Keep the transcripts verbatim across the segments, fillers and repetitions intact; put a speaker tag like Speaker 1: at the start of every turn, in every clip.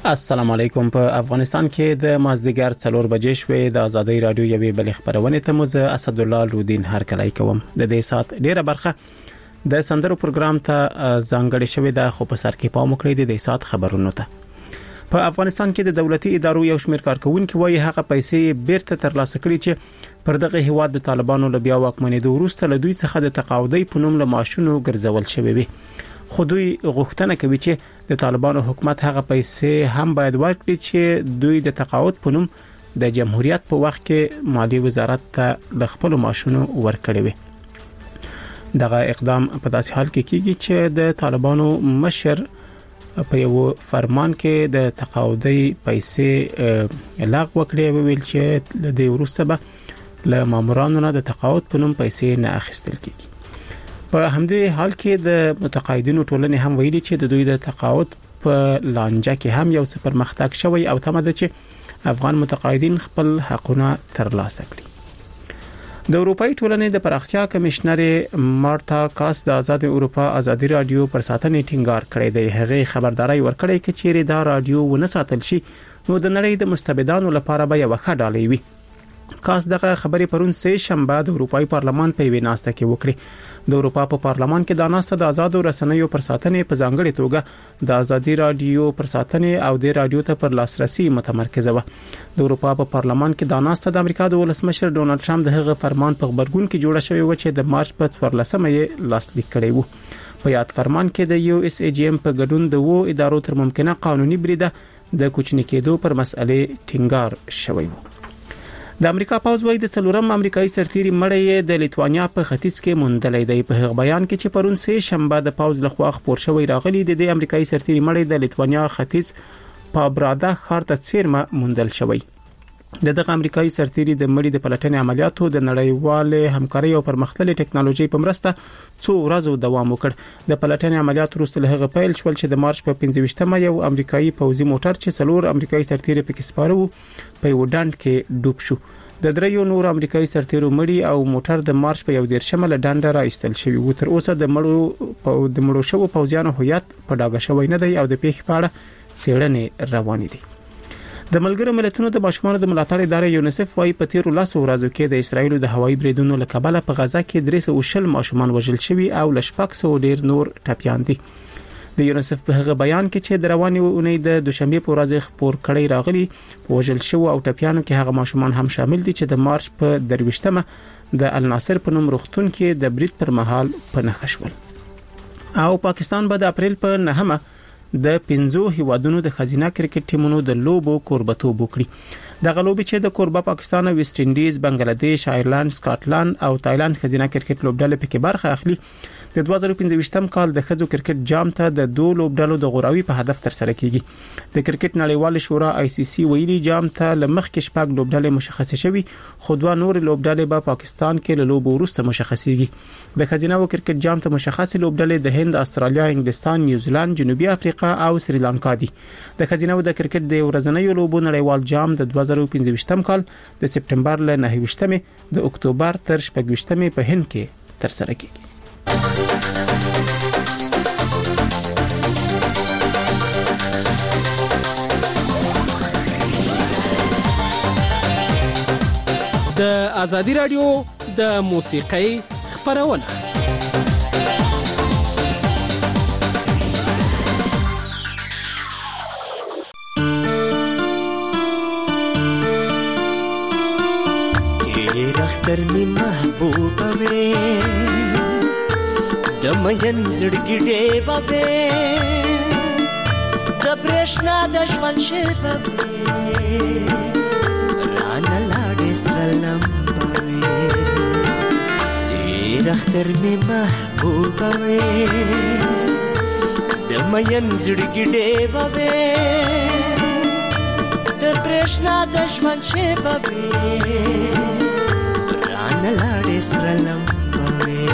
Speaker 1: السلام علیکم. په افغانستان کې د مازدیګر څلور بجې شوې د ازادي رادیو یوې بل خبرونه ته مو زه اسد الله لودین هرکلی کوم. د دې سات ډیره برخه د سندرو پروګرام ته ځانګړې شوې ده، خو په سر کې پام وکړئ د دې سات خبرونو ته. په افغانستان کې د دولتي ادارو یو شمېر کارکونکو وايي هغه پیسې بیرته ترلاسه کړي چې پر دغه هیواد د طالبانو له بیا واکمنېدو وروسته له دوی څخه د تقاعدي په نوم له معاشونو ګرځول شوی وي. خو دوی غوښتنه کوي چې د طالبانو حکومت هغه پیسې هم باید ورکړي چې دوی د تقاعد په نوم د جمهوریت په وخت کې مالی وزارت ته د خپل معاشونو ورکړي وي. دغه اقدام په داسې حال کې کیږي چې د طالبانو مشر په یو فرمان کې د تقاعدي پیسې لغوه کړې، ویل چې د دې وروسته به له مامورانو نه د تقاعد په نوم پیسې نه اخیستل کیږي. په همدې حال کې د متقاعدینو ټولنې هم ویلي چې د دوی د تقاعد په لانجه کې هم یو څه پرمختګ شوی او تمه ده چې افغان متقاعدین خپل حقونه ترلاسه کړي. د اروپאי ټولنې د پراختیا کمشنر مارتا کاس د آزاد اروپا ازادي رادیو پر ساتنې ټینګار کړی دی. هغه خبرداري ورکړی چې چیرې دا رادیو ونه ساتل شي نو د نړۍ د مستبدانو لپاره به یو ښه ډالۍ وي. کاس دغه خبرې پرون سه شنبه د اروپאי پارلمان په ویناسته کې وکړي. د اروپا په پارلمان کې د ناسته د آزاد رسنیو پر ساتنې په ځانګړي توګه د آزادي رادیو پر ساتنې او د رادیو ته پر لاسرسي متمرکزه و. د اروپا په پارلمان کې د ناسته د امریکا د ولسمشر ډونالد ټرمپ د هغه فرمان په خبرګون کې جوړه شوی و چې د مارچ په څوارلسمه یې لاسلیک کړی و. په یاد فرمان کې د یو اس ای جی ام په ګډون د وو ادارو تر ممکنه قانوني بریده د کوچنی کېدو پر مسئله ټینګار شوی و. د امریکا پوز وای د څلورم امریکایي سرتیري مړی د لیتوانیا په ختیځ کې موندلې دی. په هغه بیان کې چې پرون سه شنبه د پوز لخوا خبر شوی راغلی د دې امریکایي سرتیري مړی د لیتوانیا ختیځ په برادا ښار ته څیرمه موندل شوی. د دغه امریکایي سرتیري د مړی د پلټنې عملیاتو د نړیوال همکاري او پرمختللي ټکنالوژي په مرسته څو ورځې دوام وکړ. د پلټنې عملیات وروسته هغه پیل شول چې د مارچ په پنځه یو امریکایي پوځي موټر چې څلور امریکایي سرتیري پکې سپاره وو په یو ډنډ کې ډوب شو. د دریو نور امریکایي سرتیرو مړی او موټر د مارچ په یو دیرشمه له ډنډه راایستل شوی و. تر اوسه د مړو په د مړو شوو پوځیانو هویت په ډاګه شوی نه دی او د پیښې په اړه څېړنې روانې دي. د ملګرو ملتونو د ماشومانو د ملاتړ ادارې یونیسف وايي په تیر لاسو ورځو کې د اسرایل د هوایي بریدونو له کبله په غزا کې درې سوه وشل ماشومان وژل شوي او ل شپږ سوه ډیر نور ټپيان دي. د یونیسف په هغه بیان کې چې د رواني اونۍ د دوشنبه په ورځ خبر کړی راغلی په وژل شو او ټپيانو کې هغه ماشومان هم شامل دي چې د مارچ په درويشتمه د الناصر په نوم روغتون کې د برید پر مهال په نښه شول. او پاکستان به د اپریل په نهمه د پنځو هیوادونو د خزینه کرکټ ټیمونو د لوبو کوربتوب وکړي. دغه لوبي چې د کوربه پاکستان، ویسټ انډیز، بنگلاديش، آیرلند، سکاټلند او تایلند خزینه کرکټ لوبډلې پکې برخه اخلي. د دوه زره پنځه کال د خزو کرکټ جام ته د دوه لوبډلو د غوراوي په هدف تر سره کیږي. د کرکټ نړیوال شورا آی سی سی ویلي جام ته لمخ کې شپږ لوبډلې مشخصه شوي، خو دوه نور لوبډلې به پاکستان کې له لوبو وروسته مشخصيږي. د خزینه کرکټ جام ته مشخصه لوبډلې د هند، استرالیا، انګلستان، نیوزیلند، جنوبي افریقا او سریلانکا دي. د خزینه د کرکټ د ورځنیو لوبو نړیوال جام د دوه زره پنځه کال د سپټمبر له نهه د اکتوبر تر شپږ په هند کې تر سره کیږي.
Speaker 2: د آزادی رادیو د موسیقۍ خبرونه
Speaker 3: اختر می محبوبه وې د مین زړګي ډېبه وې د برېښنا د ژوند شېبه وې رانه لاړې سره لمبه وې ډېر اختر می محبوبه وې د مین زړګي ډېبه وې د برېښنا د ژوند شېبه وې نلاړې سره لمبه وې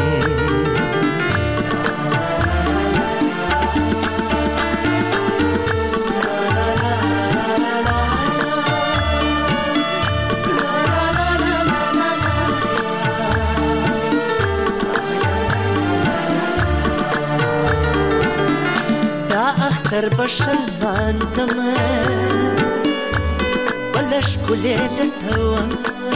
Speaker 3: دا اختر اختر بشل مانځم بله ښکلې لټوم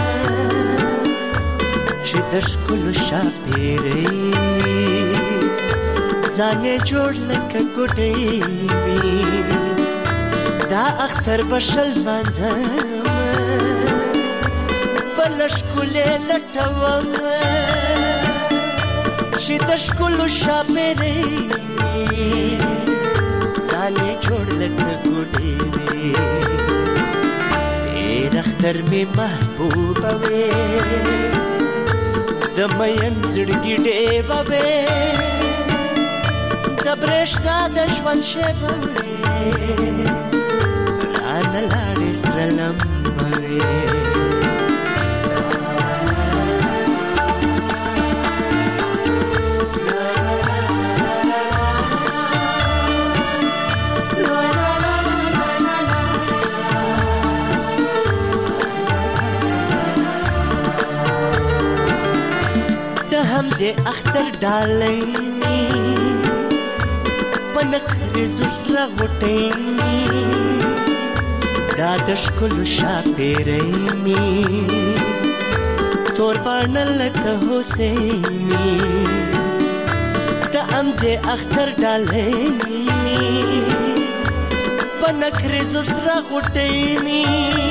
Speaker 3: چې د ښکلو شاپېرۍ وي ځان یې جوړ لکه ګوډۍ وي دا اختر بشل مانځم بله ښکلې لټوم چې د ښکلو شاپېرۍ وي ځان یې جوړ لکه ګوډۍ وي تېر اختر مې محبوبه وې د مین زړګي ډېوه وې د برېښنا د ژوند شېبه وې رانه لاړې سره لمبه وې هم د اختر ډالۍ په نکریزو سره غوټۍ دا د ښکلو شاپېرۍ مې تور باڼه لکه هوسۍ مې د هم د اختر ډالۍ په نکریزو سره غوټۍ مې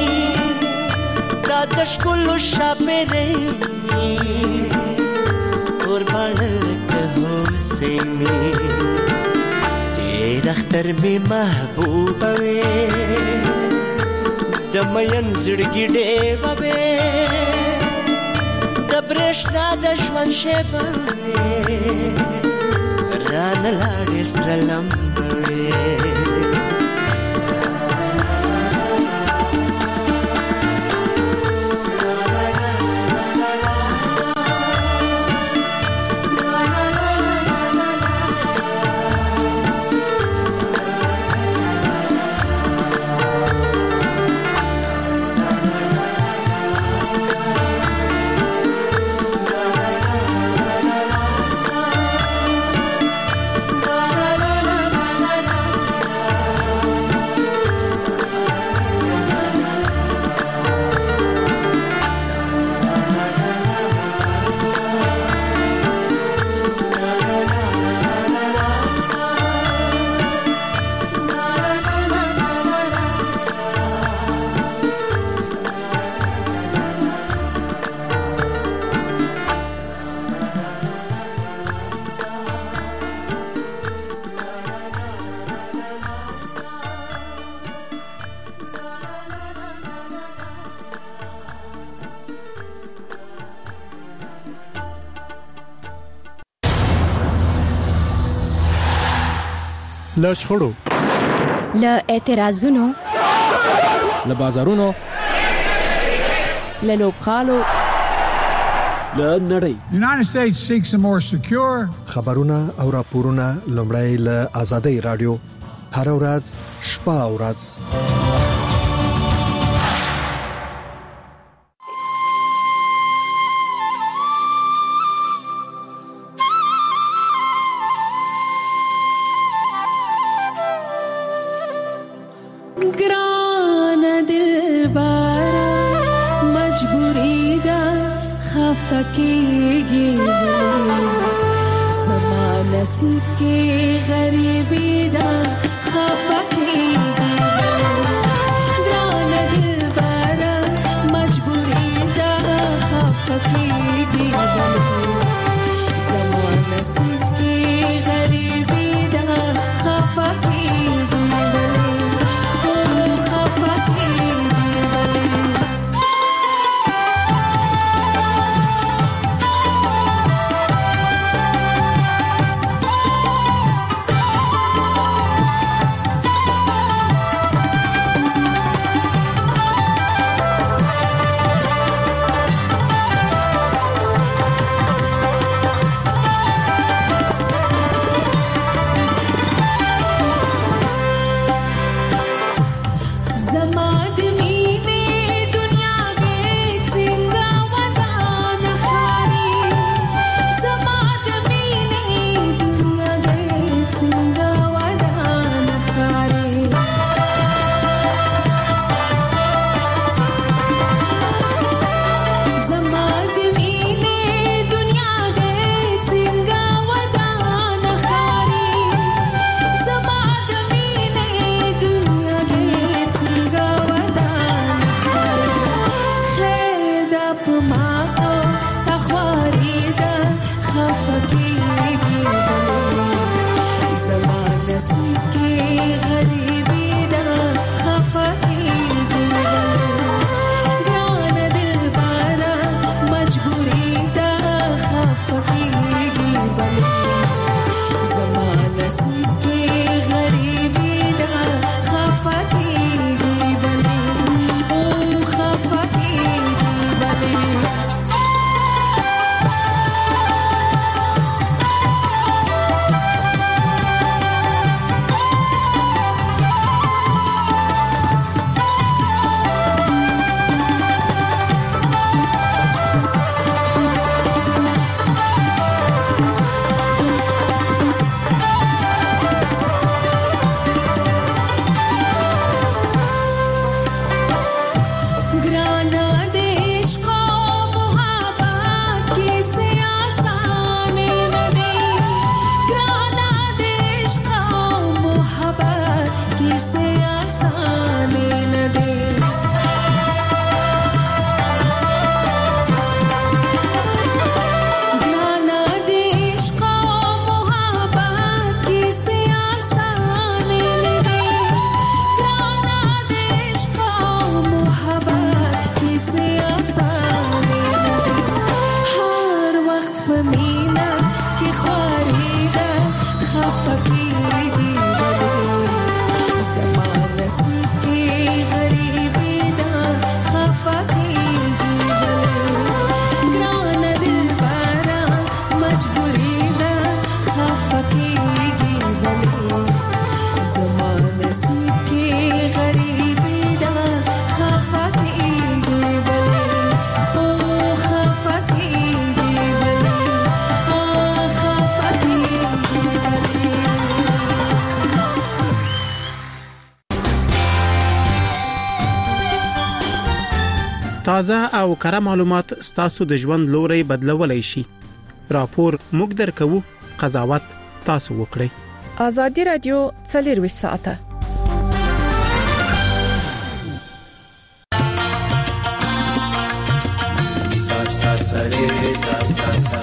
Speaker 3: دا د ښکلو شاپېرۍ مې تور باڼه لکه هوسۍ مې تېر اختر مې محبوبه وې د مین زړګي ډېوه وې د برېښنا د ژوند شېبه وې رانه لاړې سره لمبه وې
Speaker 4: له شخړو
Speaker 5: له اعتراضونو
Speaker 2: له بازارونو
Speaker 5: له لوبغالو
Speaker 2: له نړۍ
Speaker 6: United States seeks a more secure
Speaker 4: خبرونه او راپورونه لومړی له آزادۍ رادیو هر ورځ شپه او ورځ
Speaker 7: फकीगी समा नसीब के गरीबी दा खफकीगी ग्रान दिल बारा मजबूरी दा खफकीगी समा नसीब के गरीबी दा खफकीगी خفقيقي زمان نصيب کې غریبي دا خفقيقي ګران دل بارا مجبوري دا خفقيقي زمان نصیب کې غریبي دا خفقيقي بلې او خفقيقي بلې
Speaker 1: تازه او کره معلومات ستاسو د ژوند لوري بدلولای شي. راپور موږ درکو، قضاوت تاسو وکړئ.
Speaker 8: آزادي رادیو څلور ساعته
Speaker 3: سا سا سره سا سا سا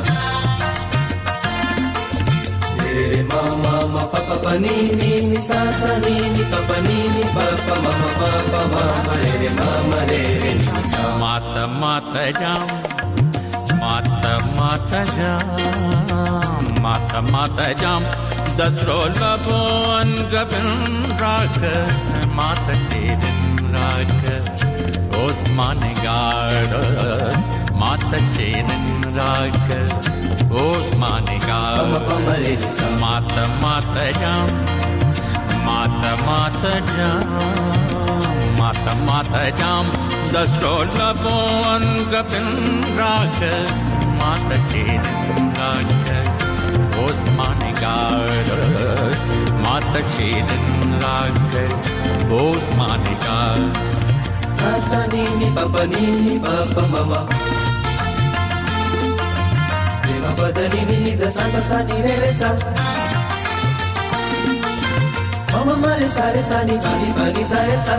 Speaker 3: رے ماما ما پا پا نی نی سا سا نی نی پا پا نی نی پا پا ما پا پا ما رے ماما رے نی سا
Speaker 9: ماتا ماتا جام ماتا ماتا جام ماتا ماتا جام دسرو لبون گبن راک ماتا شیرن راک عثمان گارد ماتا شیرن راک عثمان گارد ماتا ماتا جام ماتا ماتا جام ماتا ماتا جام دسرو لبون گبن راک ماتا شیرن راک عثمان گارد ماتا شیرن راک عثمان گارد
Speaker 3: سا نی نی پا پا نی نی پا پا ماما رے ما پا دا نی نی دا سا سا سا نی رے رے سا ماما ما رے سا رے سا نی پا نی پا نی سا رے سا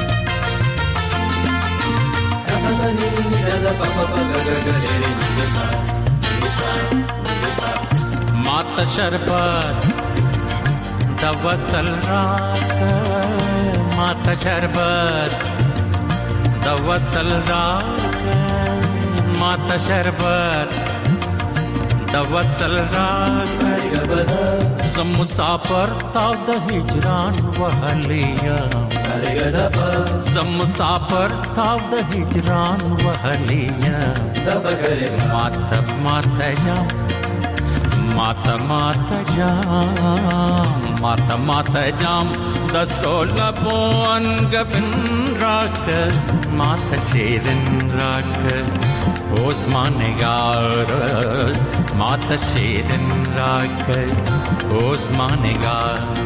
Speaker 3: سا سا سا نی نی دا دا پا پا پا گا گا گا رے رے نی دا سا نی سا نی سا
Speaker 9: ماتا شربت دا وصل راک ماتا شربت دا وصل راک ماتا شربت دا وصل راک زم مسافر تا دا ہجران وحلیا زم مسافر تا دا ہجران وحلیا ماتا ماتا جام ماتا ماتا جام ماتا ماتا جام دسرو لبون گبن راک ماتا شیرن راک عثمان گارد ماتا شیرن راک عثمان گارد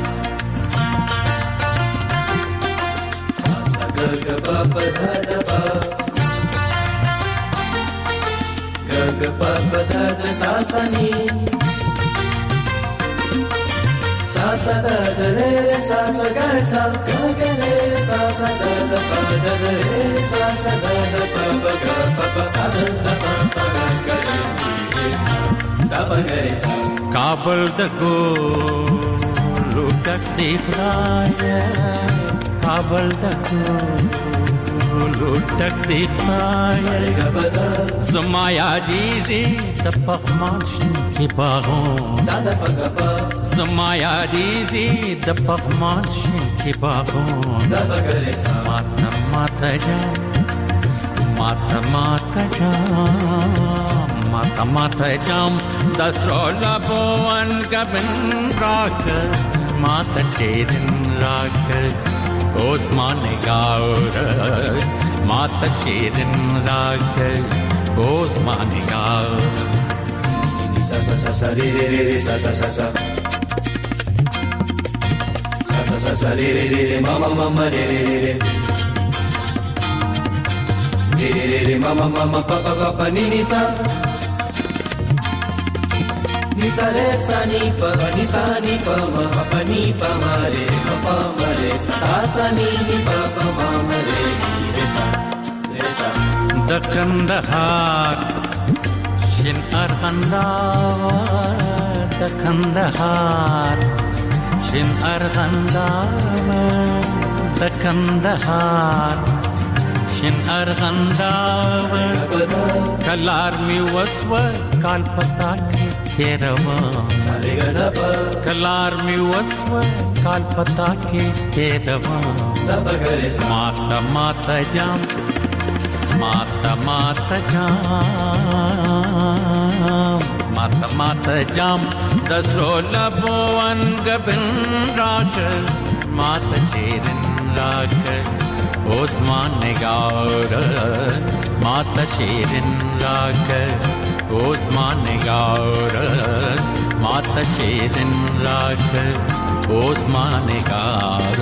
Speaker 3: سا سا گا گا با با دا دا با گا گا با با دا دا سا سا نی sa sa da da re re sa sa ga re sa ga ga re sa sa da da pa da re sa sa da da pa pa ga pa pa sa da da pa pa ga ga re sa da
Speaker 9: काबल दगो लुटक दिखाया काबल दगो लुटक दिखाया ज़माया दीज़ी दपकमाश की बाहों ज़माया दीज़ी दपकमाश की बाहों माता माता जाम माता माता जाम माता माता जाम दसरोला बोवन गबन राख माता शेरन राख ओस्मान गाउर माता शेरन राख ओस्मान गाउर सा सा सा सा रे रे रे सा सा सा सा सा सा सा सा रे रे रे मामा मामा रे रे रे रे रे रे मामा मामा पापा पापा नी नी सा नी सा रे सा नी प नी सा नी प म प नी प म रे प प म रे सा सा नी नी प प म म रे रे सा रे सा दकंदहार शिन अरगंदावर दकंदहार शिन अरगंदावर दकंदहार शिन अरगंदावर कलार मी वस्व काल पता के तेरवा कलार मी वस्व काल पता के तेरवा माता माता जाम माता माता जाम माता माता जाम दसरोला बोवन गबन राख माता शेरन राख ओस्मान गाउर माता शेरन राख ओस्मान गाउर माता शेरन राख ओस्मान गाउर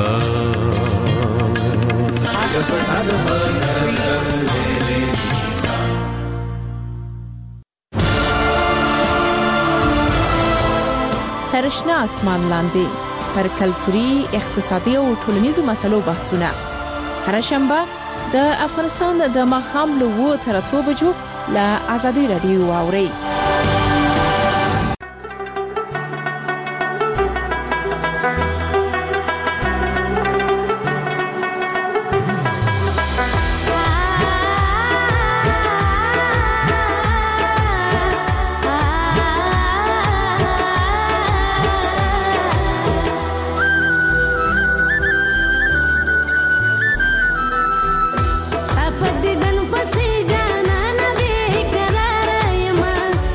Speaker 8: ترشنا اسمان لاندې پر کلتوري اقتصادي او ټولنیزو مسلو بحثونه هر شنبه د افغانستان د ماښام له وو تر اتو بجو له آزادي رادیو واوري
Speaker 7: دن پسې جانا نه به قرار یم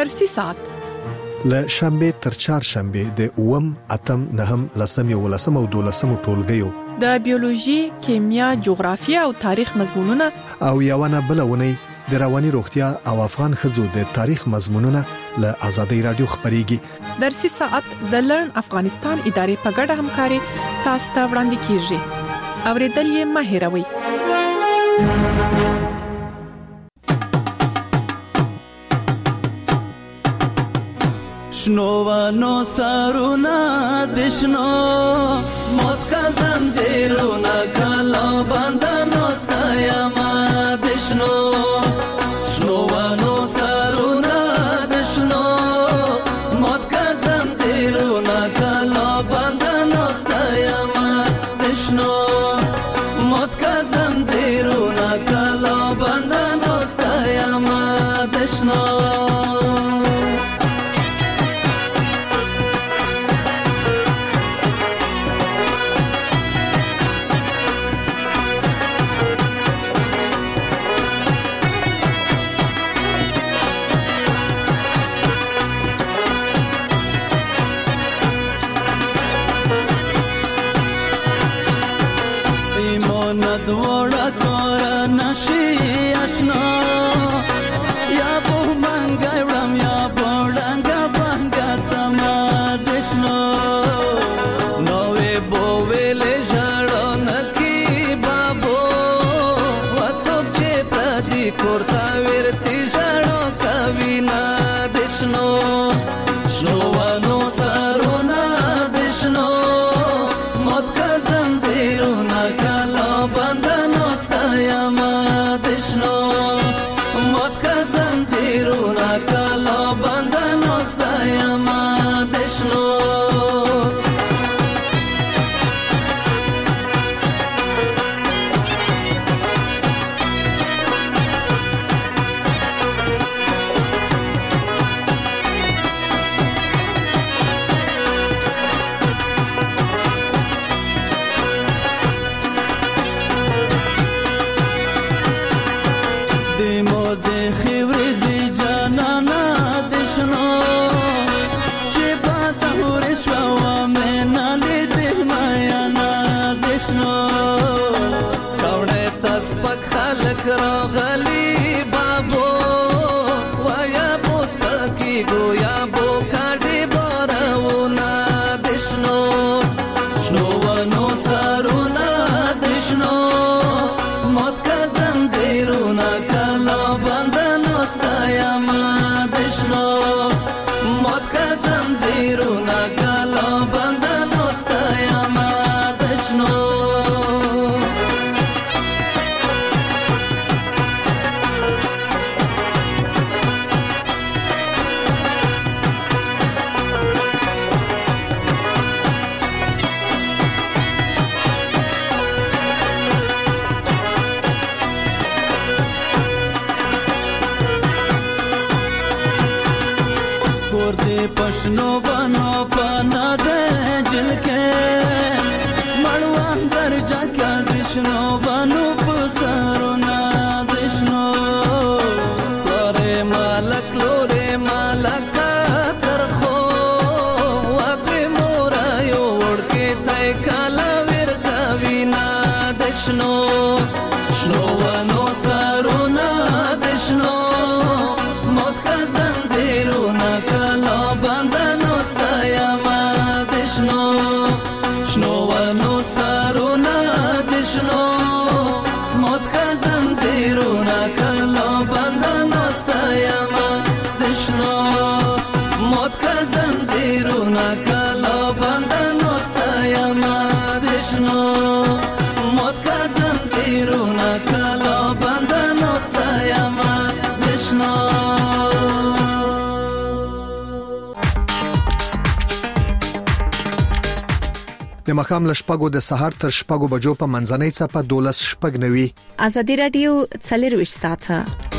Speaker 8: درسي سات
Speaker 4: ل شنبه تر چهارشنبه د اوم اتم نهم لسم یو لسم او دولسم ټولګیو
Speaker 8: د بیولوژي، کیمیا، جغرافیه او تاریخ مضمونونه
Speaker 4: او یوونه بلونه د رواني روغتیا او افغان خزو د تاریخ مضمونونه له آزادۍ رادیو خبريږي.
Speaker 8: درسي ساعت د لرن افغانستان ادارې په ګډه همکاري تاسو ته وړاندې کیږي. اوریدل یې مه هېروئ.
Speaker 9: شنوانو سارونا دشنو موت کا زنجیرونا کلا بندانو ستایما دشنو شنوانو سارونا دشنو موت کا زنجیرونا کلا بندانو ستایما دشنو موت کا زنجیرونا کلا بندانو ستایما دشنو دوڑا کورا نشی اشنا یا بو منگا وڑم یا بوڑنگا بانگا سما دشنو نوے بوویلے جڑو نکی بابو واتسوک چے پردی کورتا ورچی جڑو کبینا دشنو شنوانو سارونا دشنو موت کا زنجیرونا کلا بندانو ستایما دشنو موت کا زنجیرونا کلا بندانو ستایما دشنو راغلی بابو ویا بوس پکی گویا بو کاډي بارونه دشنو شنوانو سارونا دشنو موت کا زنجیرونا کلا بندانو ستایما دشنو موت کا زنجیرونا کلا بندانو ستایما دشنو पशनो बनो पाना दे जिलके मड़वान दर्जा का दिशनो बनो पुसारो ना दिशनो लोरे मालक लोरे मालक तरखो वाके मोरा यो उड़के तय काला विरता विना दिशनो शनोवनो सारो ना दिशनो मोत का जंजीरोना कला बंधनो स्तयमा दिशनो शनोवनो सारोना दिशनो मोत का जंजीरोना कला बंधनो स्तयमा दिशनो मोत का जंजीरोना कला बंधनो स्तयमा दिशनो मोत का जंजीरोना कला बंधनो स्तयमा दिशनो
Speaker 4: د مخام لشپګو د سهار تر شپګو بجو په منځنۍ صفه دولس شپګ نوي
Speaker 8: ازادي رادیو څلور وشت ساعته